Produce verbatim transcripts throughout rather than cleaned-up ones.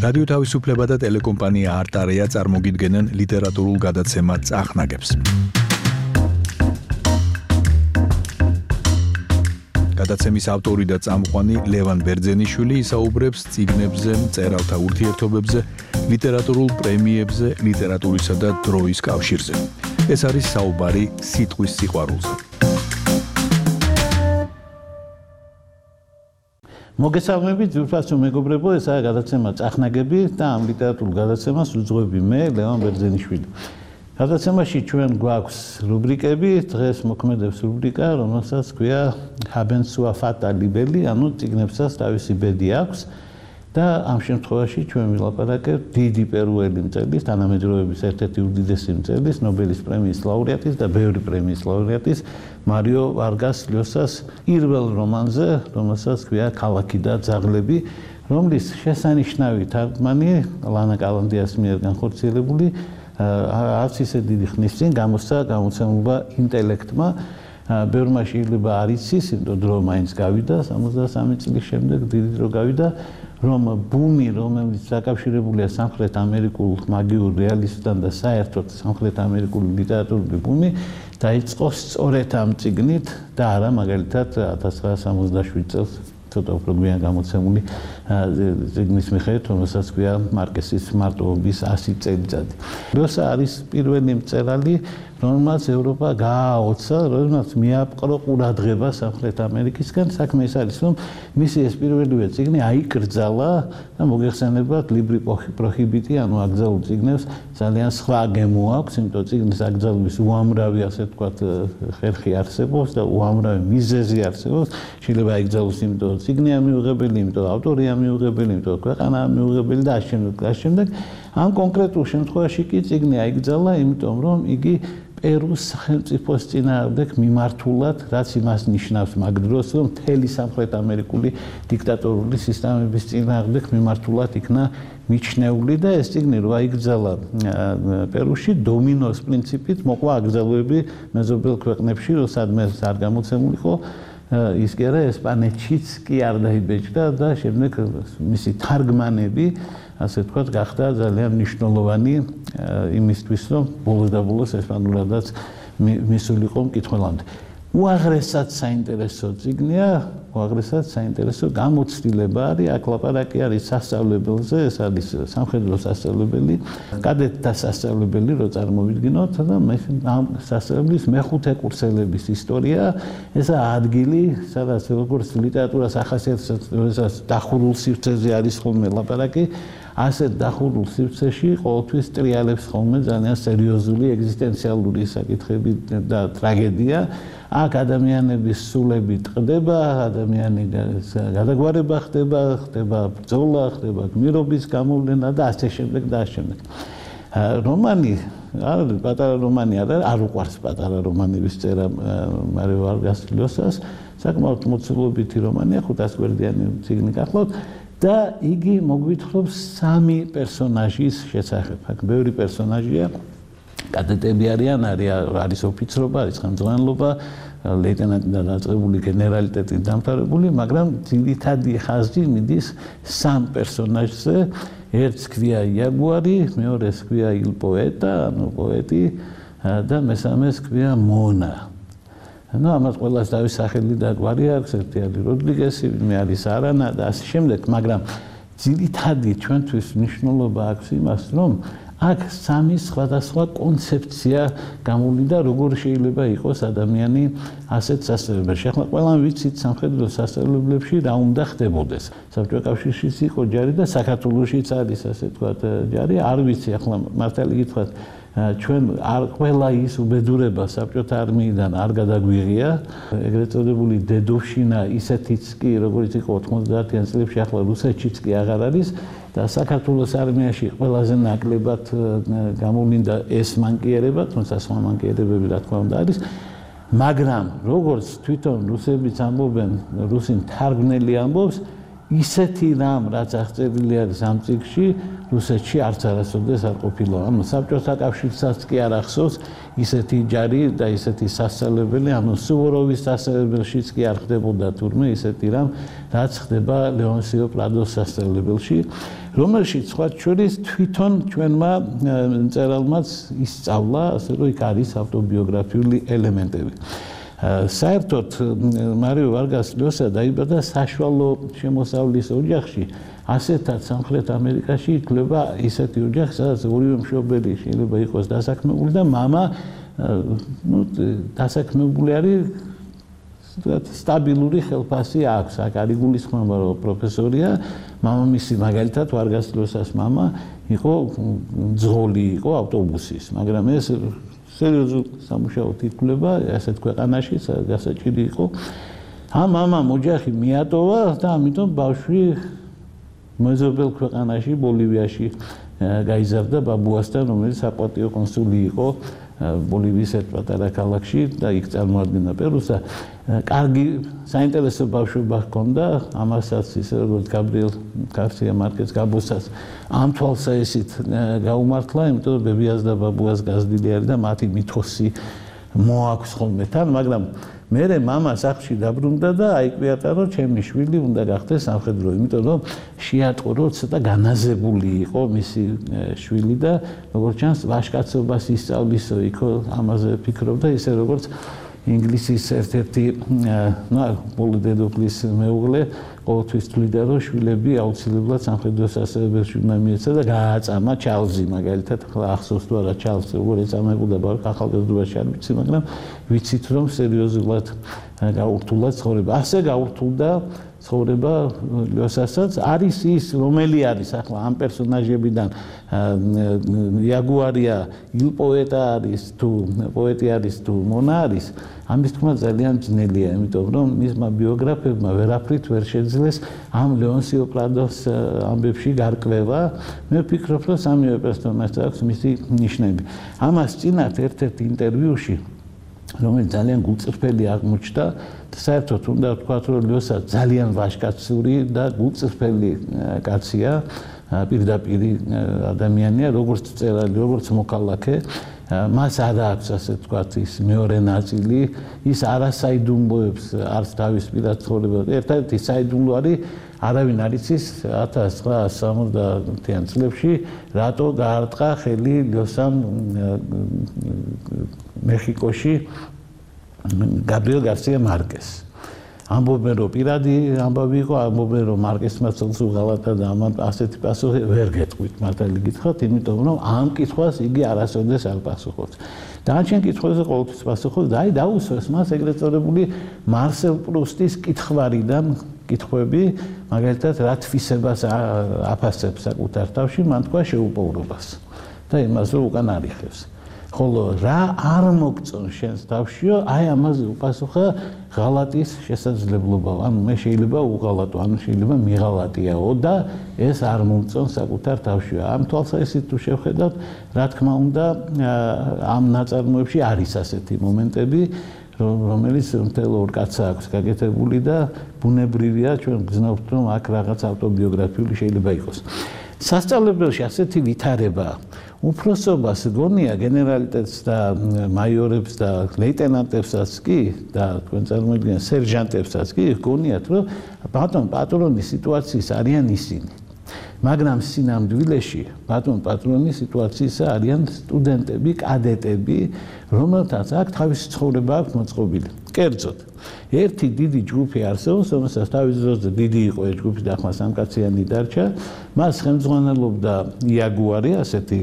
რადიო თავისუფლება და ტელეკომპანია არტარია წარმოგიდგენენ ლიტერატურულ გადაცემად წახნაგებს. გადაცემის ავტორი და წამყვანი ლევან ბერძენიშვილი ისაუბრებს წიგნებზე, მწერალთა ურთიერთობებზე, ლიტერატურულ პრემიებზე, ლიტერატურისა და დროის კავშირზე. ეს არის საუბარი სიტყვის სიყვარულზე. მოგესალმებით, ძვირფასო მეგობრებო, ესაა გადაცემა წახნაგები და ამ ლიტერატურულ გადაცემას უძღვები მე, ლევან ბერძენიშვილი. გადაცემაში ჩვენ გვაქვს რუბრიკები, დღეს მოქმედებს რუბრიკა, რომელსაც ქვია haben sua fata libelli, ანუ წიგნებსაც თავისი ბედი აქვს და ამ შემთხვევაში ჩვენ ვილაპარაკებთ დიდი პერუელი მწერლის, თანამედროვეების ერთ-ერთი უდიდესი მწერლის, ნობელის პრემიის ლაურეატის და ბევრი პრემიის ლაურეატის მარიო ვარგას ლიოსას პირველ რომანზე, რომელსაც ქვია ქალაქი და ძაღლები, რომლის შესანიშნავი თარგმანი ლანა კალანდიას მიერ განხორციელებული არც ისე დიდი ხნის წინ გამოსცა გამოცემულობა ინტელექტმა. ბევრმა შეიძლება არ იცის, იმიტომ დრო მაინც გავიდა, სამოცდასამი წლის შემდეგ დიდი დრო გავიდა, რომ ბუმი, რომელიც დაკავშირებულია სამხრეთ ამერიკულ მაგიურ რეალიზმთან და საერთოდ სამხრეთ ამერიკული ლიტერატურული ბუმი, დაიწყო სწორედ ამ წიგნით და არა მაგალითად ათას ცხრაასა სამოცდაშვიდ წელს ცოტა უფრო გვიან გამოცემული წიგნის მიხედვით, რომელსაც ქვია მარკესის მარტოობის ასი წელიწადი. ლიოსა არის პირველი მწერალი, რომელმაც ევროპა გააოცა, რომელმაც მიაპყრო ყურადღება სამხრეთ ამერიკისგან. საქმე ის არის, რომ მისი ეს პირველივე წიგნი აიკრძალა და მოგეხსენებათ ლიბრი პროჰიბიტი, ანუ აკრძალულ წიგნებს ძალიან სხვა გემო აქვს, იმიტომ წიგნის აკრძალვის უამრავი, ასე ვთქვათ, ხერხი არსებობს და უამრავი მიზეზი არსებობს. შეიძლება აიკრძალოს, იმიტომ წიგნია მიუღებელი, იმიტომ ავტორია მიუღებელი, იმიტომ ქვეყანაა მიუღებელი და ამ შემდეგ და ამ შემდეგ. ამ კონკრეტულ შემთხვევაში კი წიგნი აიკრძალა, იმიტომ რომ იგი პერუს სახელმწიფოს წინააღმდეგ მიმართულად, რაც იმას ნიშნავს მაგ დროს, რომ მთელი სამხრეთ ამერიკული დიქტატორული სისტემების წინააღმდეგ მიმართულად იქნა მიჩნეული და ეს წიგნი რო აიკრძალა პერუში, დომინოს პრინციპით მოყვა აკრძალვები მეზობელ ქვეყნებში, რომ სადმე არ გამოცემული ხო, ის კი არა ესპანეთშიც კი არ დაიბეჭდა და შემდეგ მისი თარგმანები, ასე ვთქვათ, გახდა ძალიან მნიშვნელოვანი იმისთვის, რომ ბოლოს და ბოლოს ესპანურადაც მისულიყო მკითხველამდე. უაღრესად საინტერესო წიგნია, უაღრესად საინტერესო გამოცდილება არის, აქ ლაპარაკი არის სასწავლებელზე, ეს არის სამხედრო სასწავლებელი, კადეტთა სასწავლებელი, რო წარმოვიდგინოთ და ამ სასწავლებლის მეხუთე კურსელების ისტორია, ესა ადგილი, სადაც როგორც ლიტერატურას ახასიათებს დახურულ სივრცეზე არის ხოლმე ლაპარაკი, ასეთ დახურულ სივრცეში ყოველთვის ტრიალებს ხოლმე ძალიან სერიოზული ეგზისტენციალური საკითხები და ტრაგედია. აქ ადამიანების სულები ტყდება, ადამიანი გადაგვარება ხდება, ხდება ბრძოლა, ხდება გმირობის გამოვლენა და ასე შემდეგ და ასე შემდეგ. რომანი, არა პატარა რომანი არა, არ უყვარს პატარა რომანების წერა მარიო ვარგას ლიოსას, საკმაოდ მოცულობითი რომანია, ხუთას გვერდიანი წიგნი გახლავთ. და იგი მოგვითხრობს სამი პერსონაჟის შესახებ. აქ ბევრი პერსონაჟია, კადეტები არიან, არის ოფიცრობა, არის ხელმძღვანელობა, ლეიტენანტი და დაწყებული გენერალიტეტი დამთავრებული, მაგრამ ძირითადი ხაზი მიდის სამ პერსონაჟზე. ერთს ქვია იაგუარი, მეორეს ქვია ილ პოეტა, ანუ პოეტი და მესამეს ქვია მონა. ну ამას ყველას დავის სახელი და გვარი აქვს, ერთი არის როდრიგესი, მე არის არანა და ასე შემდეგ, მაგრამ ძირითადი ჩვენთვის მნიშვნელობა აქვს იმას, რომ აქ სამი სხვადასხვა კონცეფცია გამოვლინდა, როგორ შეიძლება იყოს ადამიანი ასეთ სასწავლებელში. ახლა ყველამ ვიცით სამხედრო სასწავლებლებში რა უნდა ხდებოდეს. საბჭოთა კავშირშიც იყო ჯარი და საქართველოშიც არის, ასე ვთქვათ, ჯარი, არ ვიცი ახლა მართალი გითხრათ, ჩვენ არ ყველა ის უბედურება საბჭოთა არმიიდან არ გადაგვიღია, ეგრეთ წოდებული დედოვშინა ისეთიც კი, როგორც იყო ოთხმოცდაათიან წლებში, ახლა რუსეთშიც კი აღარ არის და საქართველოს არმიაში ყველაზე ნაკლებად გამოვლინდა ეს მანკიერება, თუმცა სხვა მანკიერებები რა თქმა უნდა არის, მაგრამ როგორც თვითონ რუსებიც ამბობენ, რუსი მთარგმნელი ამბობს, ისეთი რამ რაც აღწერილი არის ამ წიგნში რუსეთში არც არასოდეს არ ყოფილა. ანუ საბჭოთა კავშირსაც კი არ ახსოვს ისეთი ჯარი და ისეთი სასწავლებელი, ანუ სუვოროვის სასწავლებელშიც კი არ ხდებოდა თურმე ისეთი რამ, რაც ხდება ლეონსიო პრადოს სასწავლებელში, რომელშიც სხვა შორის თვითონ ჩვენმა მწერალმაც ისწავლა, ასე რომ იქ არის ავტობიოგრაფიული ელემენტები. საერთოდ მარიო ვარგას ლიოსა დაიბადა საშუალო შემოსავლის ოჯახში, ასეთად სამხრეთ ამერიკაში ითვლება ისეთი ოჯახი, სადაც ორივე მშობელი შეიძლება იყოს დასაქმებული და მამა ნუ დასაქმებული არის სტაბილური ხელფასი აქვს. აქ არ იგულისხმება რომ პროფესორია, მამამისი მაგალითად ვარგას ლიოსას მამა იყო ძღოლი იყო ავტობუსის, მაგრამ ეს სერიოზულ სამუშაოდ ითვლება ასეთ ქვეყანაში, გასაჭირი იყო. ამ მამამ ოჯახი მიატოვა და ამიტომ ბავშვი მეზობელ ქვეყანაში, ბოლივიაში გაიზარდა ბაბუასთან, რომელიც საპატიო კონსული იყო ბოლივიის ერთ პატარა ქალაქში და იქ წარმოადგენდა პერუს და კარგი საინტერესო ბავშვობა ჰქონდა, ამასაც ისე როგორც გაბრიელ გარსია მარკეს გაბოსაც ამ თვალსაჩინით გაუმართლა, იმიტომ რომ ბებიას და ბაბუას გაზრდილი არის და მათი მითოსი მოაქვს ხოლმე თან, მაგრამ მერე მამა სახლში დაბრუნდა და აიკვიატა რომ ჩემი შვილი უნდა გახდეს სამხედრო, იმიტომ რომ შეატყო რომ ცოტა განაზებული იყო მისი შვილი და როგორც ჩანს ვაჟკაცობას ისწავლისო იქო ამაზე ფიქრობდა ისე როგორც ინგლისის ერთ-ერთი ბოლო დედოფლის მეუღლე ყოველთვის თვლიდა რომ შვილები აუცილებლად სამხედრო სასწავლებელში უნდა მიეცა და გააწამა ჩალზი მაგალითად ახსოვს თუ არა ჩალზი როგორ ეწამებოდა ბავშვს ახალგაზრდობაში არ ვიცი მაგრამ ვიცით რომ სერიოზულად გაურთულა ცხოვრება ასე გაურთულდა ცხოვრება ლიოსასაც არის ის რომელი არის ახლა ამ პერსონაჟებიდან იაგუარია ილ პოეტა არის თუ პოეტი არის თუ მონა არის ამის თქმა ძალიან ძნელია იმიტომ რომ მისმა ბიოგრაფებმა ვერაფრით ვერ შეძლეს ამ ლეონსიო პრადოს ამბებში გარკვევა მე ვფიქრობ რომ სამივე პერსონაჟს აქვს მისი ნიშნები ამას წინათ ერთ-ერთ ინტერვიუში რომელიც ძალიან გულწრფელი აღმოჩნდა და საერთოდ უნდა ვთქვათ რომ ლიოსა ძალიან ვაჟკაცური და გულწრფელი კაცია პირდაპირ ადამიანია როგორც წერალი როგორც მოქალაქე მას არ აქვს ასე ვთქვათ ის მეორე ნაწილი ის არასაიდუმლოებს არც თავის პირად ცხოვრებას ერთ-ერთი საიდუმლო არის არავინ არ იცის ათას ცხრაასი სამოცდაათიან წლებში რატო გაარტყა ხელი ლიოსამ მეხიკოში გაბრიელ გარსია მარკეს ამბობენ რომ პირადი ამბავი იყო ამბობენ რომ მარკესმა ცოლსუ ღალატა და ამან ასეთი პასუხი ვერ გეტყვით მართალი გითხრათ იმიტომ რომ ამ კითხვას იგი არასოდეს არ პასუხობს დანარჩენ კითხვებზე ყოველთვის პასუხობს და აი დაუსვეს მას ეგრეთ წოდებული მარსელ პრუსტის კითხვარიდან კითხვები მაგალითად რა თვისებას აფასებს საკუთარ თავში მან თქვა შეუპოვრობას და იმას რომ უკან არიხებს ხოლო რა არ მოგწონს შენს თავშიო აი ამაზე უპასუხა ღალატის შესაძლებლობა ანუ მე შეიძლება უღალატო ანუ შეიძლება მიღალატიაო და ეს არ მომწონს საკუთარ თავშიო ამ თვალსაზრისით თუ შევხედავთ რა თქმა უნდა ამ ნაწარმოებში არის ასეთი მომენტები რომელიც მთელ ორ კაცს აქვს გაკეთებული და ბუნებრივია ჩვენ გძნობთ რომ აქ რაღაც ავტობიოგრაფიული შეიძლება იყოს სასწავლებელში ასეთი ვითარება უფროსობას გონია გენერალიტეტს და მაიორებს და ლეიტენანტებსაც კი და თქვენ წარმოიდგინეთ სერჟანტებსაც კი გონიათ რომ ბატონ პატრონის სიტუაციის არიან ისინი მაგრამ სინამდვილეში ბატონ პატრონის სიტუაციის არიან სტუდენტები კადეტები რომელთაც აქ თავისი ცხოვრება აქვს მოწყობილი კერძოდ ერთი დიდი ჯგუფი არსებობს რომელსაც თავის დროზე დიდი იყო ეს ჯგუფი და ახლა სამკაციანი დარჩა მას ხელმძღვანელობდა იაგუარი ასეთი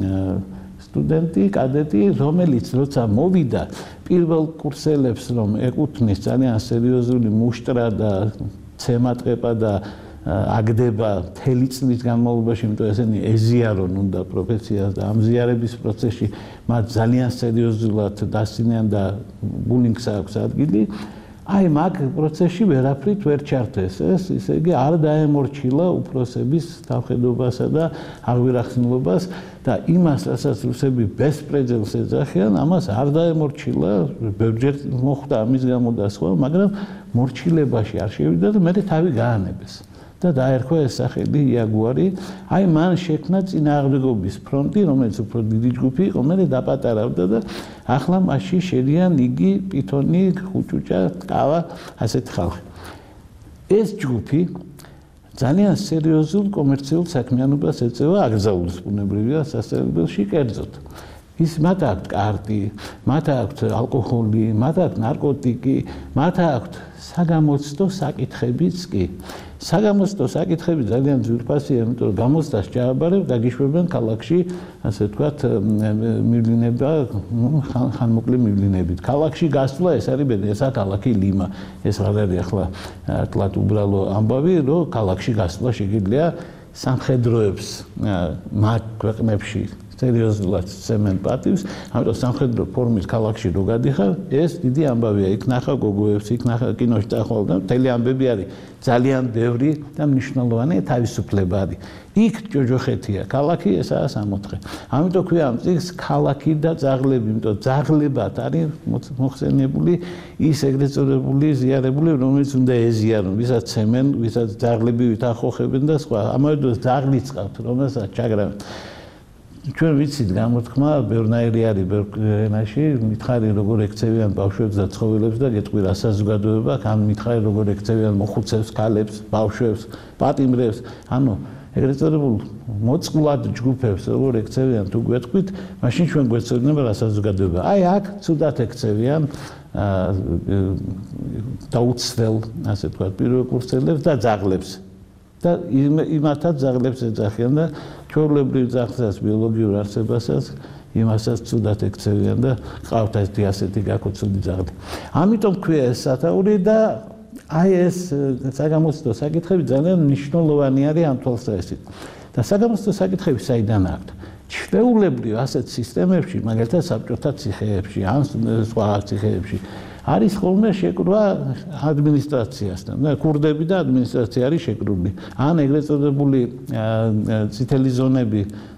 სტუდენტი კადეტი რომელიც როცა მოვიდა პირველ კურსელებს რომ ეკუთვნის ძალიან სერიოზული მუშტრა და ცემატყეპა და აგდება მთელი წლის განმავლობაში, იმიტომ ესენი ეზიარონ უნდა პროფესიას და ამზიარების პროცესში მათ ძალიან სერიოზულად დასცინიან და ბულინგს აქვს ადგილი. აი მაგ პროცესში ვერაფრით ვერ ჩართეს ეს, ისე იგი არ დაემორჩილა უფროსების თავხედობასა და აღვირახსნილობას და იმას, რასაც რუსები ბესპრეძელს ეძახიან, ამას არ დაემორჩილა, ბევრჯერ მოხვდა ამის გამო და სხვა, მაგრამ მორჩილებაში არ შევიდა და მე თავი გაანებეს. და დაერქვა ეს სახელი იაგუარი. აი მან შექმნა წინააღმდეგობის ფრონტი, რომელიც უფრო დიდი ჯგუფი იყო, მერე დაპატარავდა და ახლა მასში შედიან იგი, პითონი, ხუჭუჭა, ტყავა, ასეთი ხალხი. ეს ჯგუფი ძალიან სერიოზულ კომერციულ საქმიანობას ეწევა აკრძალულს ბუნებრივია სასწავლებელში კერძოდ. ის მათ აქვთ კარტი, მათ აქვთ ალკოჰოლი, მათ აქვთ ნარკოტიკი, მათ აქვთ საგამოცდო საკითხებიც კი. საგამოცდო საკითხები ძალიან ძვირფასია, იმიტომ რომ გამოცდას ჩააბარებ, დაგიშვებენ ქალაქში, ასე ვთქვათ, მივლინება, ხანმოკლე მივლინებით. ქალაქში გასვლა ეს არის ბედი, ესა ქალაქი ლიმა. ეს არ არის ახლა თლათ უბრალო ამბავი, რომ ქალაქში გასვლა შეგიძლია სამხედროებს მათ ქვეყნებში სერიოზულად ცემენ პატივს, ამიტომ სამხედრო ფორმის ქალაქში რო გადიხარ, ეს დიდი ამბავია. იქ ნახა გოგოებს, იქ ნახა კინოში წახვალ და მთელი ამბები არის ძალიან ბევრი და მნიშვნელოვანი თავისუფლებადი. იქ ჯოჯოხეთია, ქალაქი ესაა სამოთხე. ამიტომ ქვია ამ წიგნს ქალაქი და ძაღლები, იმიტომ ძაღლებად არის მოხსენიებული ის ეგრეთ წოდებული ზიარებული, რომელიც უნდა ეზიარონ, ვისაც ცემენ, ვისაც ძაღლები ვითახოხებენ და სხვა. ამავე დროს ძაღლიც ყავთ, რომელსაც ჩაგრავენ. ჩვენ ვიცით გამოთქმა ბევრნაირი არის ბევრ ენაში, მითხარი როგორ ექცევიან ბავშვებს და ცხოველებს და გეტყვი რა საზოგადოება, ან მითხარი როგორ ექცევიან მოხუცებს, ქალებს, ბავშვებს, პატიმრებს, ანუ ეგრეთ წოდებულ მოწყვლად ჯგუფებს როგორ ექცევიან თუ გვეტყვით, მაშინ ჩვენ გვეცოდინება რა საზოგადოება. აი აქ ცუდად ექცევიან დაუცველ, ასე ვთქვათ, პირველ კურსელებს და ძაღლებს. და იმათაც ძაღლებს ეძახიან და ჩვეულებრივ ძაღლსაც ბიოლოგიურ არსებასაც იმასაც ცუდად ექცევიან და ყავთ ესეთი ასეთი გაკოცული ძაღლი. ამიტომ ქვია ეს სათაური და აი ეს საგამოცდო საკითხები ძალიან მნიშვნელოვანი არის ამ თვალსაზრისით. და საგამოცდო საკითხები საიდან აქვთ? ჩვეულებრივ ასეთ სისტემებში, მაგალითად საბჭოთა ციხეებში, ან სხვა ციხეებში არის ხოლმე შეკრვა ადმინისტრაციასთან. და კურდები და ადმინისტრაცია არის შეკრული. ან ეგრეთ წოდებული წითელი ზონები,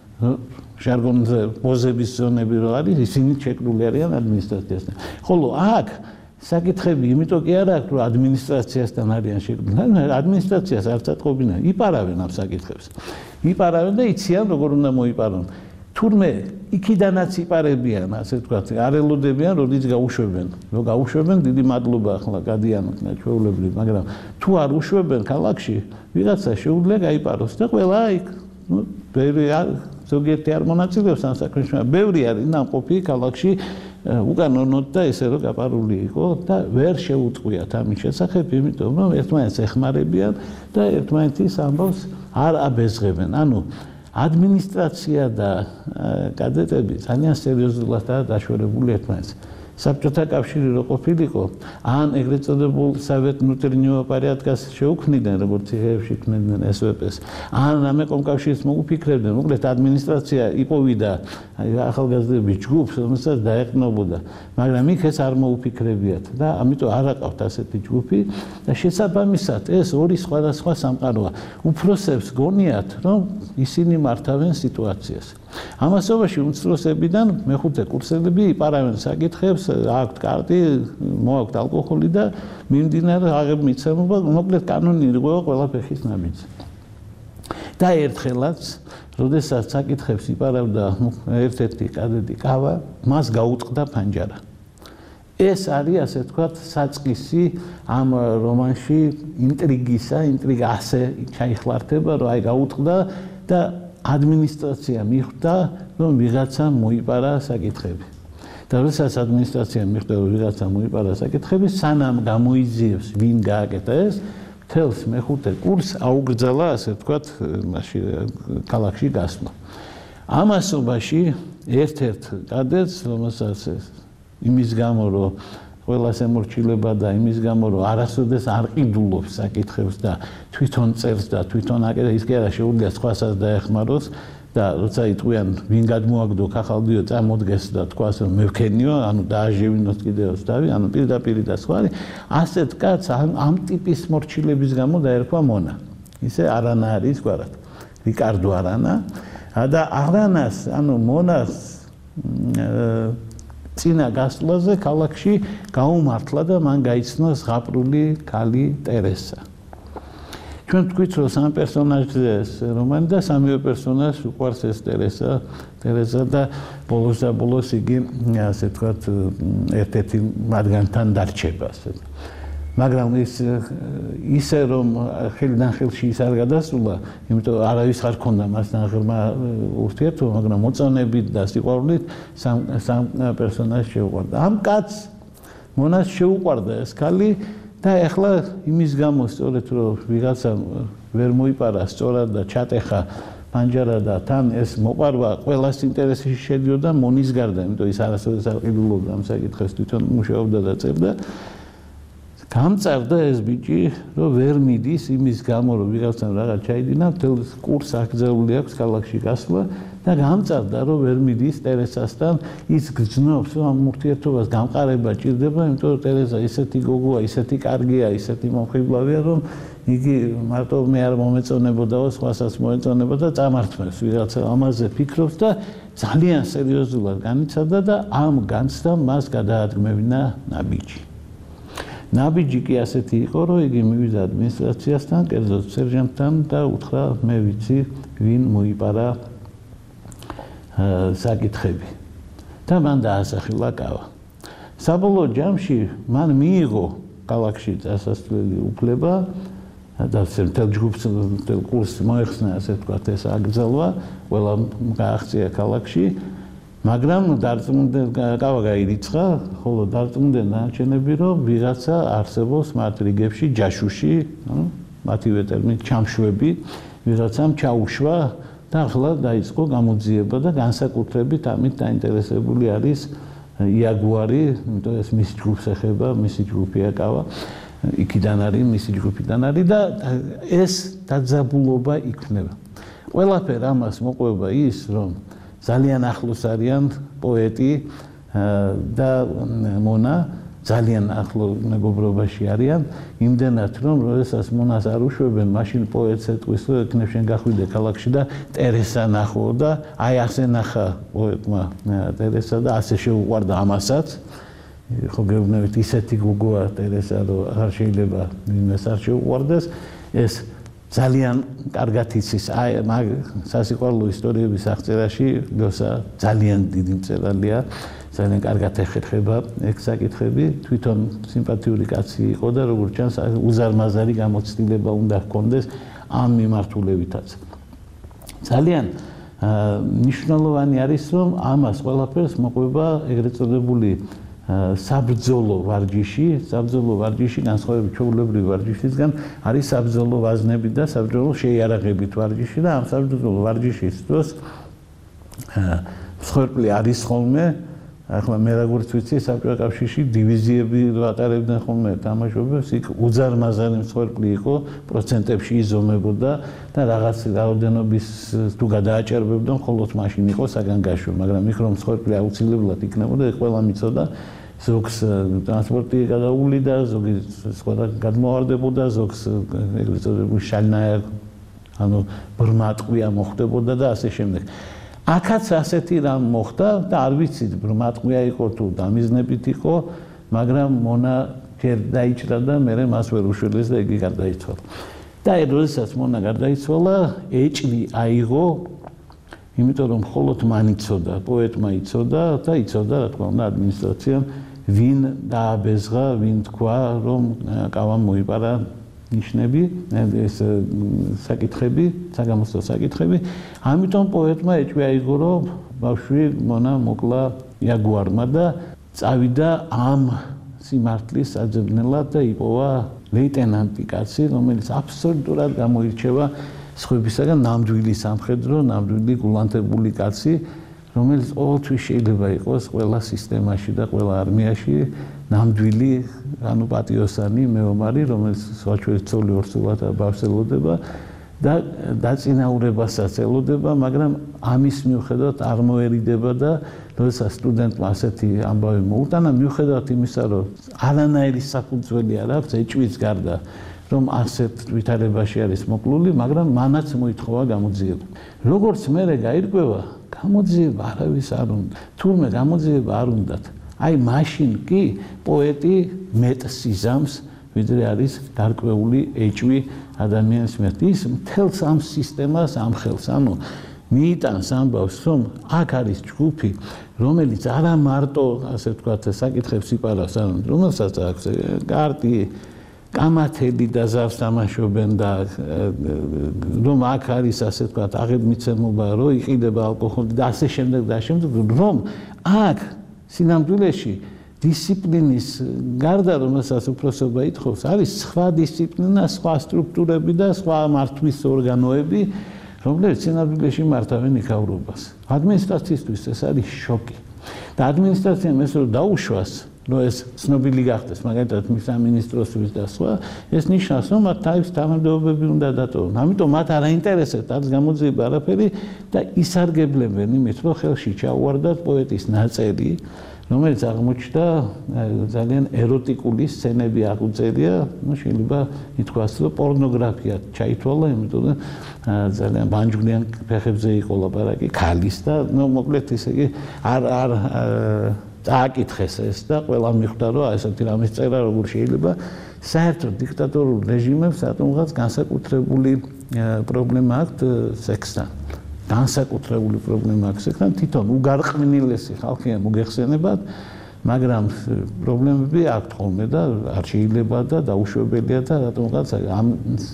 ჟარგონზე პოზების ზონები რო არის, ისინი შეკრული არიან ადმინისტრაციასთან. ხოლო აქ საკითხები იმიტომ კი არ აქვს, რომ ადმინისტრაციასთან არიან შეკრული. ადმინისტრაციას არც ატყობინან, იპარავენ ამ საკითხებს. იპარავენ და იციან როგორ უნდა მოიპარონ. თურმე იქიდანაც იპარებიან, ასე ვთქვათ, არ ელოდებიან, როდის გაუშვებენ. რო გაუშვებენ, დიდი მადლობა ახლა გადიან ჩვეულებრივ, მაგრამ თუ არ უშვებენ ქალაქში, ვიღაცა შეუძლია გაიპაროს და ყველა იქ, ნუ ბევრი ზოგიერთი არ მონაწილეობს ამ საქმეში, ბევრი არის ნამყოფი ქალაქში უკანონოდ და ესე რომ გაპარული იყო და ვერ შეუწყვიათ ამის შესახებ, იმიტომ რომ ერთმანეთს ეხმარებიან და ერთმანეთის ამბავს არ აბეზღებენ. ანუ ადმინისტრაცია და კადეტები ძალიან სერიოზულადაა დაშვერებული ერთმანეთს. საბჭოთა კავშირი რო ყოფილიყო, ან ეგრეთ წოდებულ სოვეტ внутреннего порядка შეუქმნიდნენ, როგორც ციხეებში ქმნიდნენ ეს ვე პეს, ან რამე კომკავშირის მოუფიქრებდნენ, მოკლედ ადმინისტრაცია იპოვიდა ახალგაზრდების ჯგუფს, რომელსაც დაეყნობოდა, მაგრამ იქ ეს არ მოუფიქრებიათ და ამიტომ არ აყავთ ასეთი ჯგუფი და შესაბამისად ეს ორი სხვადასხვა სამყაროა. უფროსებს გონიათ, რომ ისინი მართავენ სიტუაციას. ამასობაში უმცროსებიდან მეხუთე კურსელები იპარავენ საკითხებს, აქვთ კარტი, მოაქვთ ალკოჰოლი და მიმდინარე აღებ მიცემობა, მოკლედ კანონი იყო ყველა ფეხის ნაბიჯი. და ერთხელაც, როდესაც საკითხებს იპარავდა ერთ-ერთი კადეტი კავა, მას გაუწყდა ფანჯარა. ეს არის, ასე ვთქვათ, საწყისი ამ რომანში ინტრიგისა, ინტრიგა ასე ჩაიხლართება, რომ აი გაუწყდა და ადმინისტრაცია მიხვდა, რომ ვიღაცა მოიპარა საკითხები. და როდესაც ადმინისტრაცია მიხვდა, რომ ვიღაცა მოიპარა საკითხები, სანამ გამოიძიებს, ვინ გააკეთა ეს, მთელს მეხუთე კურსს აუგრძალა, ასე ვთქვათ, მაშინ ქალაქში გასვლა. ამასობაში ერთ-ერთ კადეტს, რომელსაც იმის გამო, რომ ყველას ემორჩილება და იმის გამო, რომ არასოდეს არ ყიდულობს საკითხებს და თვითონ წერს და თვითონ აკეთებს, ის კი არა შეუძლია სხვასაც დაეხმაროს და როცა იტყვიან, ვინ გადმოაგდო ხახალდიო, წამოდგეს და თქვას, რომ მე ვქენიო, ანუ დააჟევინოთ კიდევ დავი, ანუ პირდაპირ და სხვა. ასეთ კაცს ამ ტიპის მორჩილების გამო დაერქვა მონა. ისე არანა არის გვარად. რიკარდო არანა და არანას, ანუ მონას წინა გასვლაზე ქალაქში გაუმართლა და მან გაიცნო ზღაპრული ქალი ტერესა. ჩვენ თქვით რომ სამ პერსონაჟზე ეს რომანი და სამივე პერსონაჟს უყვარს ეს ტერესა, ტერესა და ბოლოს და ბოლოს იგი ასე ვთქვათ ერთ-ერთი მათგანთან დარჩება ასე. მაგრამ ის ისე რომ ხელიდან ხელში ის არ გადასულა, იმიტომ არავის არ ქონდა მასთან ღრმა ურთიერთობა, მაგრამ მოწონებით და სიყვარულით სამ სამ პერსონაჟს შეუყვარდა. ამ კაცს მონას შეუყვარდა ეს ქალი და ეხლა იმის გამო სწორედ რომ ვიღაცა ვერ მოიპარა სწორად და ჩატეხა პანჯარა და თან ეს მოყარვა ყველას ინტერესში შედიოდა მონის გარდა, იმიტომ ის არასოდეს არ ყიდულობდა ამ საკითხებს, თვითონ მუშაობდა და წერდა. გამწარდა ეს ბიჭი, რომ ვერ მიდის იმის გამო, რომ ვიღაცამ რაღაც ჩაიდინა, მთელ კურსს აკრძალული აქვს ქალაქში გასვლა და გამწარდა, რომ ვერ მიდის ტერესასთან, ის გრძნობს, რომ ამ ურთიერთობას გამყარება ჭირდება, იმიტომ რომ ტერესა ისეთი გოგოა, ისეთი კარგია, ისეთი მომხიბლავია, რომ იგი მარტო მე არ მომეწონებოდაო, სხვასაც მოეწონებოდა და წამართმევს ვიღაცა ამაზე ფიქრობს და ძალიან სერიოზულად განიცადა და ამ განცდამ მას გადაადგმევინა ნაბიჯი. ნაბიჯი კი ასეთი იყო, რომ იგი მივიდა ადმინისტრაციასთან, კერძოდ სერჟანტთან და უთხრა, მე ვიცი, ვინ მოიპარა საკითხები. და მან დაასახელა კავა. საბოლოო ჯამში მან მიიღო ქალაქში წასასვლელი უფლება და მთელ ჯგუფს, მთელ კურსს მოეხსნა, ასე ვთქვათ, ეს აკრძალვა, ყველა გააღწია ქალაქში. მაგრამ დარწმუნდნენ კავა გაირიცხა, ხოლო დარწმუნდნენ დანარჩენები, რომ ვიღაცა არსებობს მათ რიგებში ჯაშუში, მათივე ტერმინით ჩამშვები, ვიღაცამ ჩაუშვა და ახლა დაიწყო გამოძიება და განსაკუთრებით ამით დაინტერესებული არის იაგუარი, იმიტომ ეს მის ჯგუფს ეხება, მისი ჯგუფია კავა, იქიდან არის, მისი ჯგუფიდან არის და ეს დაძაბულობა იქნება. ყველაფერ ამას მოყვება ის, რომ ძალიან ახლოს არიან პოეტი და მონა, ძალიან ახლო მეგობრობაში არიან, იმდენად რომ როდესაც მონას არ უშვებენ, მაშინ პოეტს ეტყვის, რომ ეკნებ შენ გახვიდე ქალაქში და ტერესა ნახო და აი ასე ნახა პოეტმა ტერესა და ასე შეუყვარდა ამასაც. ხო გეუბნებით ისეთი გოგოა ტერესა, რომ არ შეიძლება ვინმეს არ შეუყვარდეს, ეს ძალიან კარგად იცის აი მაგ სასიყვარულო ისტორიების აღწერაში გოსა ძალიან დიდი მწერალია, ძალიან კარგად ეხერხება ეგ საკითხები, თვითონ სიმპათიური კაცი იყო და როგორც ჩანს უზარმაზარი გამოცდილება უნდა ჰქონდეს ამ მიმართულებითაც. ძალიან მნიშვნელოვანი არის, რომ ამას ყველაფერს მოყვება ეგრეთ წოდებული საბრძოლო ვარჯიში, საბრძოლო ვარჯიში განსხვავებით ჩვეულებრივი ვარჯიშისგან არის საბრძოლო ვაზნები და საბრძოლო შეიარაღებით ვარჯიში და ამ საბრძოლო ვარჯიშის დროს მსხვერპლი არის ხოლმე, ახლა მე როგორც ვიცი, საბჭოთა კავშირში დივიზიები ვატარებდნენ ხოლმე თამაშობებს, იქ უზარმაზარი მსხვერპლი იყო, პროცენტებში იზომებოდა და რაღაც რაოდენობის თუ გადააჭერბებდნენ, ხოლოს მაშინ იყო საგანგაშო, მაგრამ იქ რომ მსხვერპლი აუცილებლად იქნებოდა, ყველა მიცოდა ზოგს ტრანსპორტი გადაუვლიდა, ზოგი სხვა გადმოვარდებოდა, ზოგს ეგრეთ წოდებული შალნაია, ანუ ბრმატყვია მოხდებოდა და ასე შემდეგ. აქაც ასეთი რამ მოხდა და არ ვიცით ბრმატყვია იყო თუ დამიზნებით იყო, მაგრამ მონა ჯერ დაიჭრა და მე მას ვერ უშველეს და იგი გარდაიცვალა. და როდესაც მონა გარდაიცვალა, ეჭვი აიღო, იმიტომ რომ მხოლოდ მან იცოდა, პოეტმა იცოდა და იცოდა, რა თქმა უნდა, ადმინისტრაციამ, ვინ დააბეზღა, ვინ თქვა, რომ კავამ მოიპარა ნიშნები, ეს საკითხები, საგამოსტო საკითხები. ამიტომ პოეტმა ეჭვი აიღო, რომ ბავშვი მონა მოკლა იაგუარმა და წავიდა ამ სიმართლის საძებნელად და იპოვა ლეიტენანტი კაცი, რომელიც აბსოლუტურად გამოირჩევა სხვებისაგან, ნამდვილი სამხედრო, ნამდვილი გულანთებული კაცი, რომელიც ყოველთვის შეიძლება იყოს ყველა სისტემაში და ყველა არმიაში ნამდვილი, ანუ პატიოსანი, მეომარი, რომელიც სხვაჩვერის ცოლი ორსულად ბავშვს ელოდება და დაწინაურებასაც ელოდება, მაგრამ ამის მიუხედავად არ მოერიდება და როდესაც სტუდენტმა ასეთი ამბავი მოუტანა, მიუხედავად იმისა, რომ არანაირი საფუძველი არ აქვს ეჭვის გარდა, რომ ასეთ ვითარებაში არის მოკლული, მაგრამ მანაც მოითხოვა გამოძიება. როგორც მერე გაირკვევა, გამოძიება არავის არ უნდა. თურმე გამოძიება არ უნდათ. აი მაშინ კი პოეტი მეტ სიზამს ვიდრე არის გარკვეული ეჭვი ადამიანის მიერ. ის მთელს ამ სისტემას ამხელს, ანუ მიიტანს ამბავს, რომ აქ არის ჯგუფი, რომელიც არა მარტო, ასე ვთქვათ, საკითხებს იპარავს, ანუ რომელსაც აქვს კარტი, კამათელი და ზავს თამაშობენ და რომ აქ არის, ასე ვთქვათ, აღებმიცემობა, რომ იყიდება ალკოჰოლი და ასე შემდეგ და შემდეგ, რომ აქ სინამდვილეში დისციპლინის გარდა, რომელსაც უფროსობა ითხოვს, არის სხვა დისციპლინა, სხვა სტრუქტურები და სხვა მართვის ორგანოები, რომლებიც სინამდვილეში მართავენ იქაურობას. ადმინისტრაციისთვის ეს არის შოკი. და ადმინისტრაციამ ეს რომ დაუშვას, რომ ეს ცნობილი გახდეს, მაგალითად მის სამინისტროსთვის და სხვა, ეს ნიშნავს, რომ მათ თავის თანამდებობები უნდა დატოვონ. ამიტომ მათ არ აინტერესებთ არის გამოძიება არაფერი და ისარგებლებენ იმით, რომ ხელში ჩაუვარდათ პოეტის ნაწერი, რომელიც აღმოჩნდა ძალიან ეროტიკული სცენები აღუწერია, ну შეიძლება ითქვას, რომ პორნოგრაფია ჩაითვალა, იმიტომ რომ ძალიან ბანჯგვლიან ფეხებზე იყო ლაპარაკი ქალის და ну მოკლედ ისე იგი არ არ დააკითხეს ეს და ყველა მიხვდა, რომ ესეთი რამის წერა როგორ შეიძლება საერთოდ დიქტატორულ რეჟიმებს რატომღაც განსაკუთრებული პრობლემა აქვთ სექსთან. განსაკუთრებული პრობლემა აქვს სექსთან, თვითონ უგარყვნილესი ხალხია მოგეხსენებათ, მაგრამ პრობლემები აქვთ ხოლმე და არ შეიძლება და დაუშვებელია და რატომღაც ამ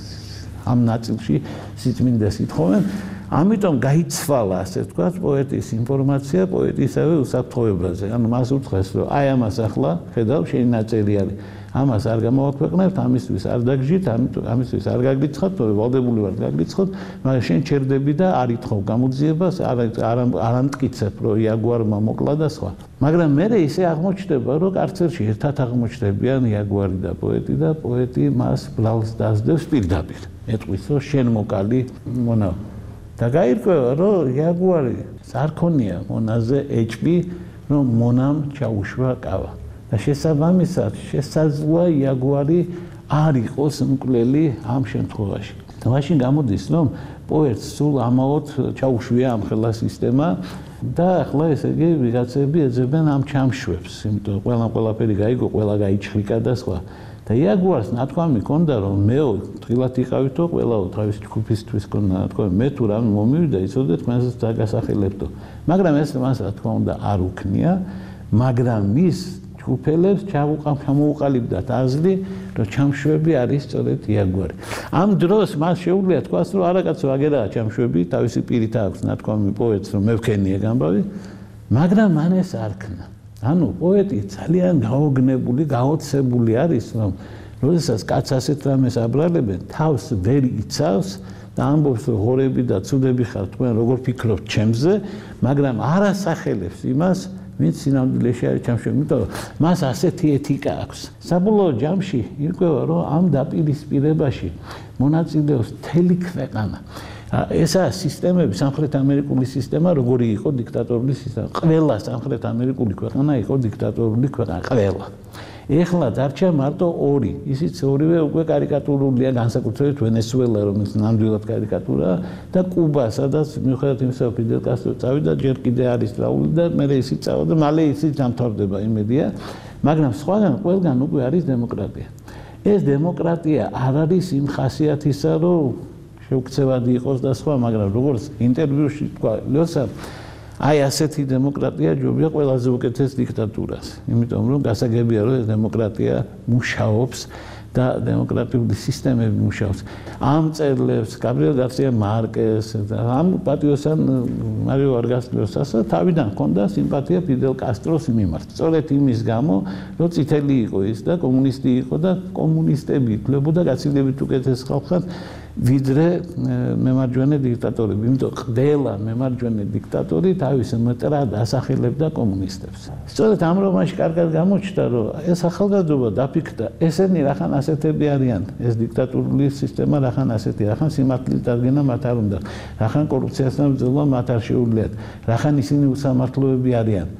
ამ ნაწილში სიწმინდეს ითხოვენ. ამიტომ გაიცვალა, ასე ვთქვათ, პოეტის ინფორმაცია პოეტისავე უსაფრთხოებაზე. ანუ მას უთხრეს, რომ აი ამას ახლა ხედავ, შენი ნაწერი არის. ამას არ გამოვაქვეყნებთ, ამისთვის არ დაგჟით, ამისთვის არ გაგლიცხოთ, თორე ვალდებული ვარ გაგლიცხოთ, მაგრამ შენ ჩერდები და არ ითხოვ გამოძიებას, არ არ ამტკიცებ, რომ იაგუარმა მოკლა და სხვა. მაგრამ მე ისე აღმოჩნდება, რომ კარცერში ერთად აღმოჩნდებიან იაგუარი და პოეტი და პოეტი მას ბლალს დასდევს პირდაპირ. ეტყვის, რომ შენ მოკალი მონა. და გაირკვევა, რომ იაგუარი სარქონია მონაზე ეჭვი, რომ მონამ ჩაუშვა კავა. და შესაბამისად შესაძლოა იაგუარი არ იყოს მკვლელი ამ შემთხვევაში. და მაშინ გამოდის, რომ პოეტს სულ ამაოდ ჩაუშვია ამ ხელა სისტემა და ახლა ესე იგი ვიღაცები ეძებენ ამ ჩამშვებს, იმიტომ რომ ყველა ყველაფერი გაიგო, ყველა გაიჩხლიკა და სხვა. და იაგუარს ნათქვამი ჰქონდა, რომ მეო თილად იყავითო, ყველაო თავის ჯგუფისთვის ჰქონდა ნათქვამი, მე თუ რამე მომივიდა, იცოდე თქვენსაც დაგასახელებდო. მაგრამ ეს მას რა თქმა უნდა არ უქნია, მაგრამ მის ჯგუფელებს ჩამოუყალიბდათ აზრი, რომ ჩამშვები არის სწორედ იაგუარი. ამ დროს მას შეუძლია თქვას, რომ არაკაცო აგერაა ჩამშვები, თავისი პირით აქვს ნათქვამი პოეტს, რომ მე ვქენია გამბავი, მაგრამ მან ეს არ ქნა. ანუ პოეტი ძალიან გაოგნებული, გაოცებული არის, რომ როდესაც კაცს ასეთ რამეს აბრალებენ, თავს ვერ იცავს და ამბობს, რომ ღორები და ცუდები ხართ, თქვენ როგორ ფიქრობთ ჩემზე, მაგრამ არ ასახელებს იმას, ვინც სინამდვილეში არის ჩამშვები, იმიტომ რომ მას ასეთი ეთიკა აქვს. საბოლოო ჯამში ირკვევა, რომ ამ დაპირისპირებაში მონაწილეობს მთელი ქვეყანა. ესაა სისტემები, სამხრეთ ამერიკული სისტემა, როგორი იყო დიქტატორული სისტემა. ყველა სამხრეთ ამერიკული ქვეყანა იყო დიქტატორული ქვეყანა, ყველა. ეხლა დარჩა მარტო ორი. ისიც ორივე უკვე კარიკატურულია, განსაკუთრებით ვენესუელა, რომელიც ნამდვილად კარიკატურაა და კუბა, სადაც მიუხედავად იმისა, რომ ფიდელ კასტრო წავიდა, ჯერ კიდე არის ტრაული და მე ისიც წავა და მალე ისიც დამთავრდება იმედია, მაგრამ სხვაგან ყველგან უკვე არის დემოკრატია. ეს დემოკრატია არ არის იმ ხასიათისა, რომ შეუქცევადი იყოს და სხვა, მაგრამ როგორც ინტერვიუში თქვა ლოსა, აი ასეთი დემოკრატია ჯობია ყველაზე უკეთეს დიქტატურას. იმიტომ რომ გასაგებია, რომ ეს დემოკრატია მუშაობს და დემოკრატიული სისტემები მუშაობს. ამ წერლებს გაბრიელ გარსია მარკეს და ამ პატიოსან მარიო ვარგას ლოსასა თავიდან ჰქონდა სიმპათია ფიდელ კასტროს მიმართ. სწორედ იმის გამო, რომ წითელი იყო ის და კომუნისტი იყო და კომუნისტები ითვლებოდა გაცილებით უკეთეს ხალხად ვიდრე მემარჯვენე დიქტატორები. იმიტომ ყველა მემარჯვენე დიქტატორი თავის მტრად ასახელებდა კომუნისტებს. სწორედ ამ რომანში კარგად გამოჩნდა, რომ ეს ახალგაზრდობა დაფიქრდა, ესენი რახან ასეთები არიან, ეს დიქტატურული სისტემა რახან ასეთი, რახან სიმართლის დადგენა მათ არ უნდა, რახან კორუფციასთან ბრძოლა მათ არ შეუძლიათ, რახან ისინი უსამართლოები არიან.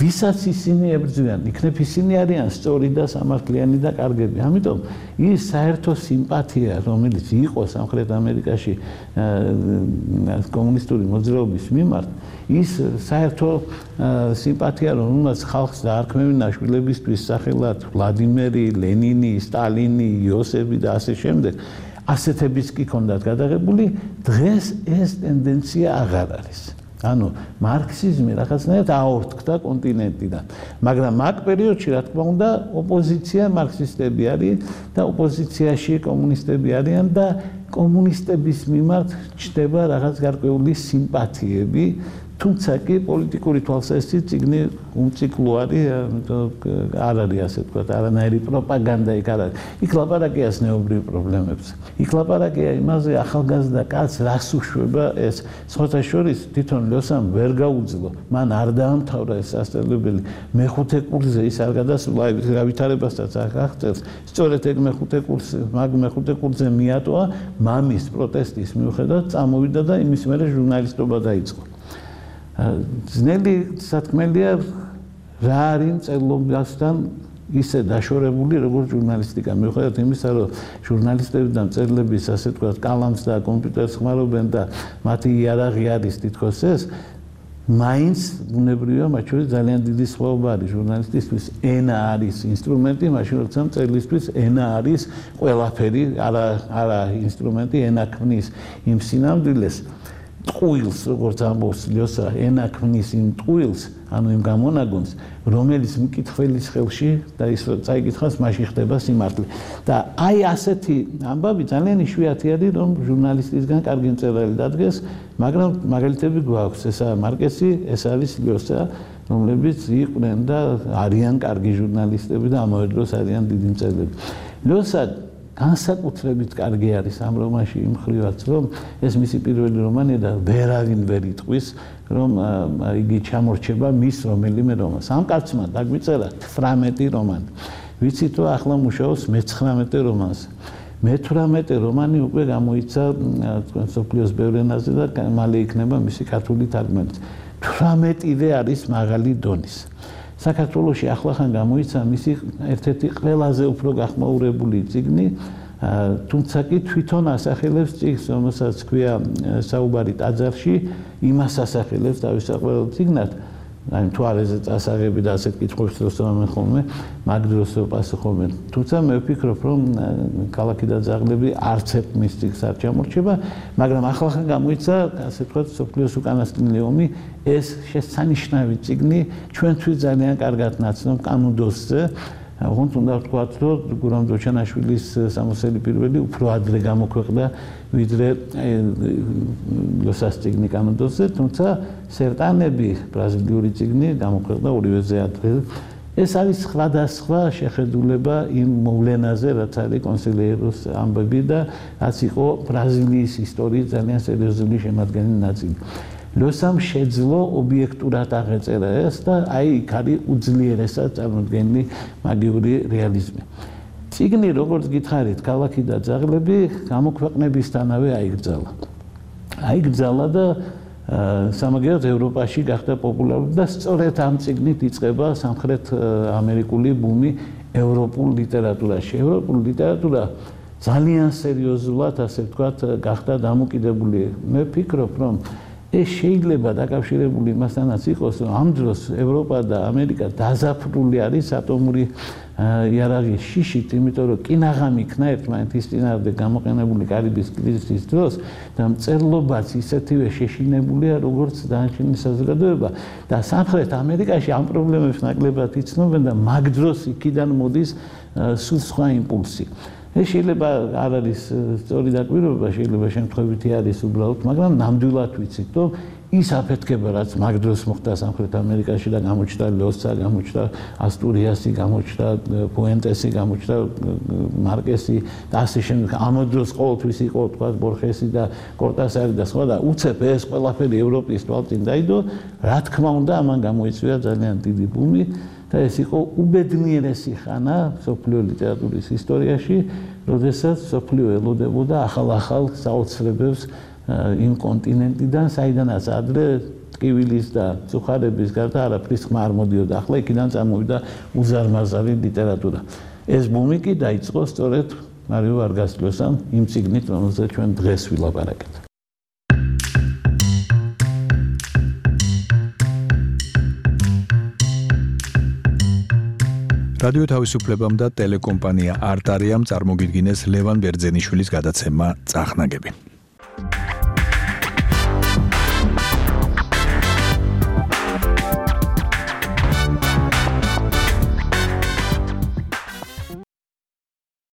ვისაც ისინი ებრძვიან, იქნებ ისინი არიან სწორი და სამართლიანი და კარგები. ამიტომ ის საერთო სიმპათია, რომელიც იყო სამხრეთ ამერიკაში კომუნისტური მოძრაობის მიმართ, ის საერთო სიმპათია, რომელსაც ხალხს დაარქმევინა შვილებისთვის სახელად ვლადიმერი, ლენინი, სტალინი, იოსები და ასე შემდეგ, ასეთებიც კი ქონდათ გადაღებული, დღეს ეს ტენდენცია აღარ არის. ანუ მარქსიზმი რაღაცნაირად აორთქდა კონტინენტიდან. მაგრამ მაგ პერიოდში, რა თქმა უნდა, ოპოზიცია მარქსისტები არის და ოპოზიციაში კომუნისტები არიან და კომუნისტების მიმართ ჩნდება რაღაც გარკვეული სიმპათიები, თუმცა კი პოლიტიკური თვალსაზრისით წიგნი უმციკლო არის, არ არის ასე ვთქვათ, არანაირი პროპაგანდა იქ არ არის. იქ ლაპარაკია ზნეობრივ პრობლემებზე. იქ ლაპარაკია იმაზე, ახალგაზრდა კაცს რას უშვება ეს. სხვათა შორის თვითონ ლოსამ ვერ გაუძლო, მან არ დაამთავრა ეს სასწავლებელი. მეხუთე კურსზე ის არ გადასულა, გავითარებასაც არ აღწევს. სწორედ ეგ მეხუთე კურსზე, მაგ მეხუთე კურსზე მიატოვა, მამის პროტესტის მიუხედავად წამოვიდა და იმის მერე ჟურნალისტობა დაიწყო. ძნელი სათქმელია რა არის მწერლობასთან ისე დაშორებული როგორც ჟურნალისტიკა. მიუხედავად იმისა, რომ ჟურნალისტები და მწერლების ასე ვთქვათ კალამს და კომპიუტერს ხმარობენ და მათი იარაღი არის თითქოს ეს, მაინც ბუნებრივია მათ შორის ძალიან დიდი სხვაობა არის. ჟურნალისტისთვის ენა არის ინსტრუმენტი, მაშინ როცა მწერლისთვის ენა არის ყველაფერი, არა არა ინსტრუმენტი, ენა ქმნის იმ სინამდვილეს. ტყუილს, როგორც ამბობს ლიოსა, ენა ქმნის იმ ტყუილს, ანუ იმ გამონაგონს, რომელიც მკითხველის ხელში და ის რო წაიკითხავს, მაშინ ხდება სიმართლე. და აი ასეთი ამბავი ძალიან იშვიათი არის, რომ ჟურნალისტისგან კარგი მწერალი დადგეს, მაგრამ მაგალითები გვაქვს, ესაა მარკესი, ეს არის ლიოსა, რომლებიც იყვნენ და არიან კარგი ჟურნალისტები და ამავე დროს არიან დიდი მწერლები. ლიოსა განსაკუთრებით კარგი არის ამ რომანში იმ მხრივაც, რომ ეს მისი პირველი რომანია და ვერავინ ვერ იტყვის, რომ იგი ჩამორჩება მის რომელიმე რომანს. ამ კაცმა დაგვიწერა თვრამეტი რომანი. ვიცით, რომ ახლა მუშაობს მეცხრამეტე რომანზე. მეთვრამეტე რომანი უკვე გამოიცა მსოფლიოს ბევრ ენაზე და მალე იქნება მისი ქართული თარგმანიც. თვრამეტივე არის მაღალი დონის. საქართველოში ახლახან გამოიცა მისი ერთ-ერთი ყველაზე უფრო გახმაურებული წიგნი, თუმცა კი თვითონ ასახელებს წიგნს, რომელსაც ქვია საუბარი ტაძარში, იმას ასახელებს თავისაყრელ წიგნად. აი თუ არ ეზე წასაღები და ასეთ კითხვებს როსამენ ხოლმე, მაგ დროს პასუხობენ. თუმცა მე ვფიქრობ, რომ ქალაქი და ძაღლები არც ერთ მის წიგნს არ ჩამორჩება, მაგრამ ახლახან გამოიცა, ასე ვთქვათ, სოფლიოს უკანასკნელი ომი, ეს შესანიშნავი წიგნი ჩვენთვის ძალიან კარგად ნაცნობ კანუდოსზე. ოღონდ უნდა ვთქვათ, რომ გურამ დოჩანაშვილის სამოსელი პირველი უფრო ადრე გამოქვეყნდა, ვიდრე ლოსას წიგნი კანუდოსზე, თუმცა სერტანები, ბრაზილიური წიგნი გამოქვეყნდა ორივეზე ადრე. ეს არის სხვადასხვა შეხედულება იმ მოვლენაზე, რაც არის კონსილიეროს ამბები და რაც იყო ბრაზილიის ისტორიის ძალიან სერიოზული შემადგენელი ნაწილი. ლოსამ შეძლო ობიექტურად აღეწერა ეს და აი იქ არის უძლიერესად წარმოდგენილი მაგიური რეალიზმი. წიგნი, როგორც გითხარით, ქალაქი და ძაღლები გამოქვეყნებისთანავე აიგრძალა. აიგრძალა და სამაგიეროდ ევროპაში გახდა პოპულარული და სწორედ ამ წიგნით იწყება სამხრეთ ამერიკული ბუმი ევროპულ ლიტერატურაში. ევროპული ლიტერატურა ძალიან სერიოზულად, ასე ვთქვათ, გახდა დამოკიდებული. მე ვფიქრობ, რომ ეს შეიძლება დაკავშირებული იმასთანაც იყოს, რომ ამ დროს ევროპა და ამერიკა დაზაფრული არის ატომური იარაღის შიშით, იმიტომ რომ კინაღამ იქნა ერთმანეთის წინააღმდეგ გამოყენებული კარიბის კრიზისის დროს და მწერლობაც ისეთივე შეშინებულია, როგორც დანარჩენი საზოგადოება და სამხრეთ ამერიკაში ამ პრობლემებს ნაკლებად იცნობენ და მაგ დროს იქიდან მოდის სულ სხვა იმპულსი. ეს შეიძლება არ არის სწორი დაკვირვება, შეიძლება შემთხვევითი არის უბრალოდ, მაგრამ ნამდვილად ვიცით, რომ ის აფეთქება, რაც მაგ დროს მოხდა სამხრეთ ამერიკაში და გამოჩნდა ლოსა, გამოჩნდა ასტურიასი, გამოჩნდა პუენტესი, გამოჩნდა მარკესი და ასე შემდეგ. ამ დროს ყოველთვის იყო თქვა ბორხესი და კორტასარი და სხვა და უცებ ეს ყველაფერი ევროპის თვალწინ დაიდო, რა თქმა უნდა, ამან გამოიწვია ძალიან დიდი ბუმი. და ეს იყო უბედნიერესი ხანა სოფლიო ლიტერატურის ისტორიაში, როდესაც სოფლიო ელოდებოდა ახალ-ახალ საოცრებებს იმ კონტინენტიდან, საიდანაც ადრე ტკივილის და წუხარების გარდა არაფრის ხმა არ მოდიოდა. ახლა იქიდან წამოვიდა უზარმაზარი ლიტერატურა. ეს ბუმი კი დაიწყო სწორედ მარიო ვარგას ლიოსამ იმ წიგნით, რომელზეც ჩვენ დღეს ვილაპარაკეთ. რადიო თავისუფლებამ და ტელეკომპანია არტარიამ წარმოგიდგინეს ლევან ბერძენიშვილის გადაცემა წახნაგები.